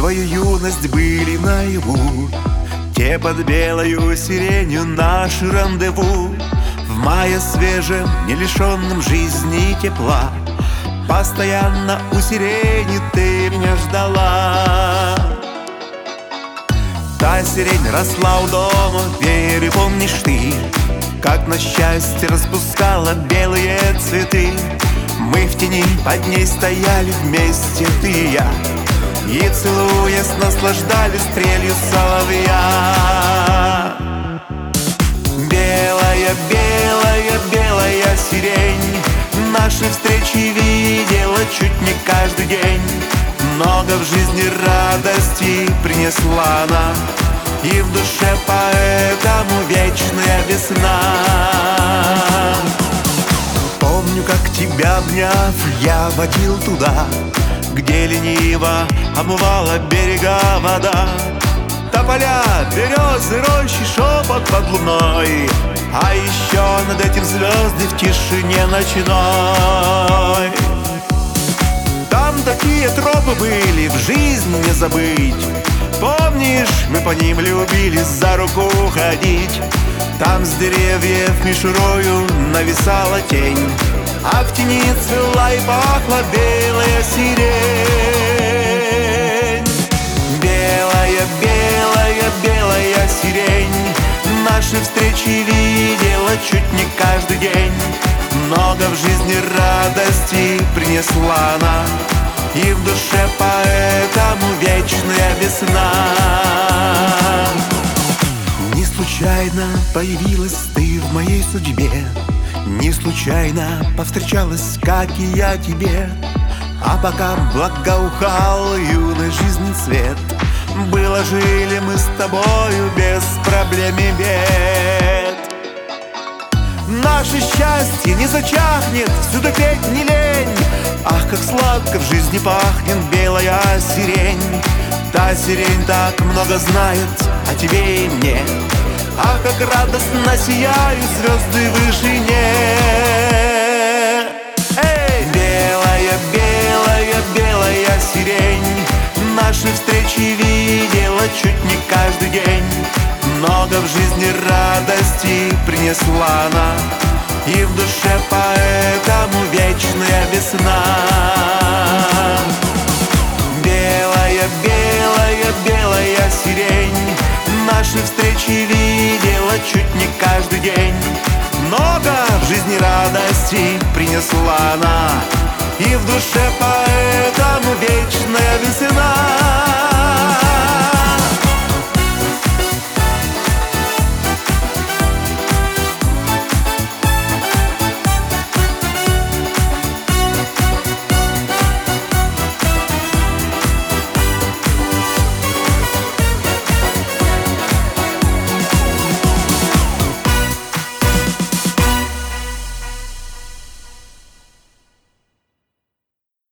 свою юность были наяву. Те под белою сиренью наши рандеву. В мае свежем, не лишенном жизни и тепла, постоянно у сирени ты меня ждала. Та сирень росла у дома, верю, помнишь ты, как на счастье распускала белые цветы. Мы в тени под ней стояли вместе, ты и я, и целуясь наслаждались трелью соловья. Белая, белая, белая сирень наши встречи видела чуть не каждый день. Много в жизни радости принесла она, и в душе поэтому вечная весна. Помню, как тебя обняв, я водил туда, где лениво омывала берега вода. Тополя, березы, рощи, шепот под луной, а еще над этим звезды в тишине ночной. Там такие тропы были, в жизни не забыть. Помнишь, мы по ним любили за руку ходить. Там с деревьев мишурою нависала тень, а в тени цвела и пахла белая сирень. Белая, белая, белая сирень наши встречи видела чуть не каждый день. Много в жизни радости принесла она, и в душе поэтому вечная весна. Не случайно появилась ты в моей судьбе, не случайно повстречалась, как и я тебе. А пока благоухал юной жизни цвет, было жили мы с тобою без проблем и бед. Наше счастье не зачахнет, всюду петь не лень. Ах, как сладко в жизни пахнет белая сирень. Та сирень так много знает о тебе и мне. Ах, как радостно сияют звезды в вышине. Эй! Белая, белая, белая сирень наши встречи видела чуть не каждый день. Много в жизни радости принесла она, и в душе поэтому вечная весна. Белая, белая, белая сирень наши встречи видела чуть не каждый день. Много в жизни радости принесла она, и в душе поэтому вечная весна.